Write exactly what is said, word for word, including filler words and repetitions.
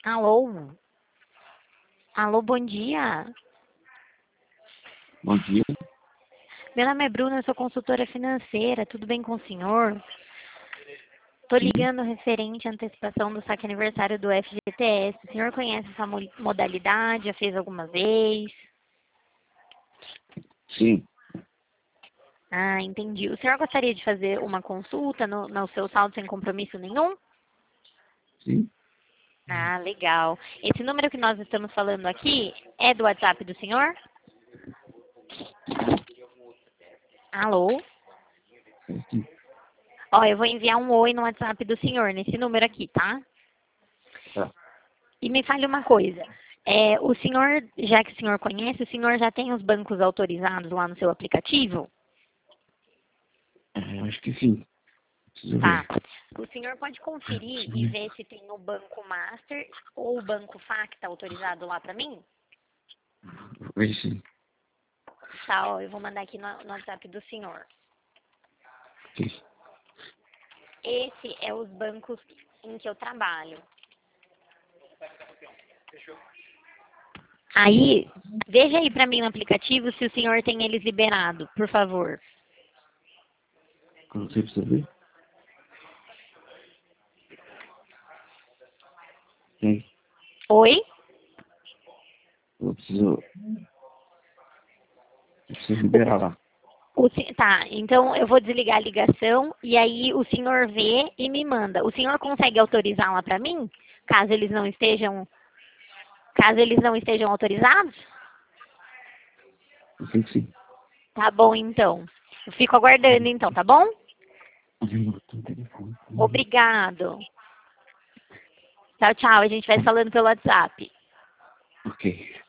Alô? Alô, bom dia. Bom dia. Meu nome é Bruna, eu sou consultora financeira. Tudo bem com o senhor? Tô Sim, ligando referente à antecipação do saque aniversário do F G T S. O senhor conhece essa mo- modalidade? Já fez alguma vez? sim, Ah, entendi. O senhor gostaria de fazer uma consulta no, no seu saldo sem compromisso nenhum? sim. Ah, legal. Esse número que nós estamos falando aqui é do WhatsApp do senhor? Alô? É, sim. Ó, eu vou enviar um oi no WhatsApp do senhor, nesse número aqui, tá? Tá. E me fale uma coisa. É, o senhor, já que o senhor conhece, o senhor já tem os bancos autorizados lá no seu aplicativo? É, acho que sim. Preciso ver. Tá. O senhor pode conferir e ver se tem o Banco Master ou o Banco Facta autorizado lá para mim? Vou ver sim. Tá, ó, eu vou mandar aqui no, no WhatsApp do senhor. Ok. Esse é os bancos em que eu trabalho. Aí, veja aí para mim no aplicativo se o senhor tem eles liberado, por favor. Quando você precisa ver? Tem. Oi? Eu preciso, eu preciso liberar lá. O se- tá, então eu vou desligar a ligação e aí o senhor vê e me manda. O senhor consegue autorizar lá para mim, caso eles não estejam, caso eles não estejam autorizados? Eu sei que sim. Tá bom, então. Eu fico aguardando, então, tá bom? Eu tenho telefone. Obrigado. Tchau, tchau. A gente vai falando pelo WhatsApp. Ok.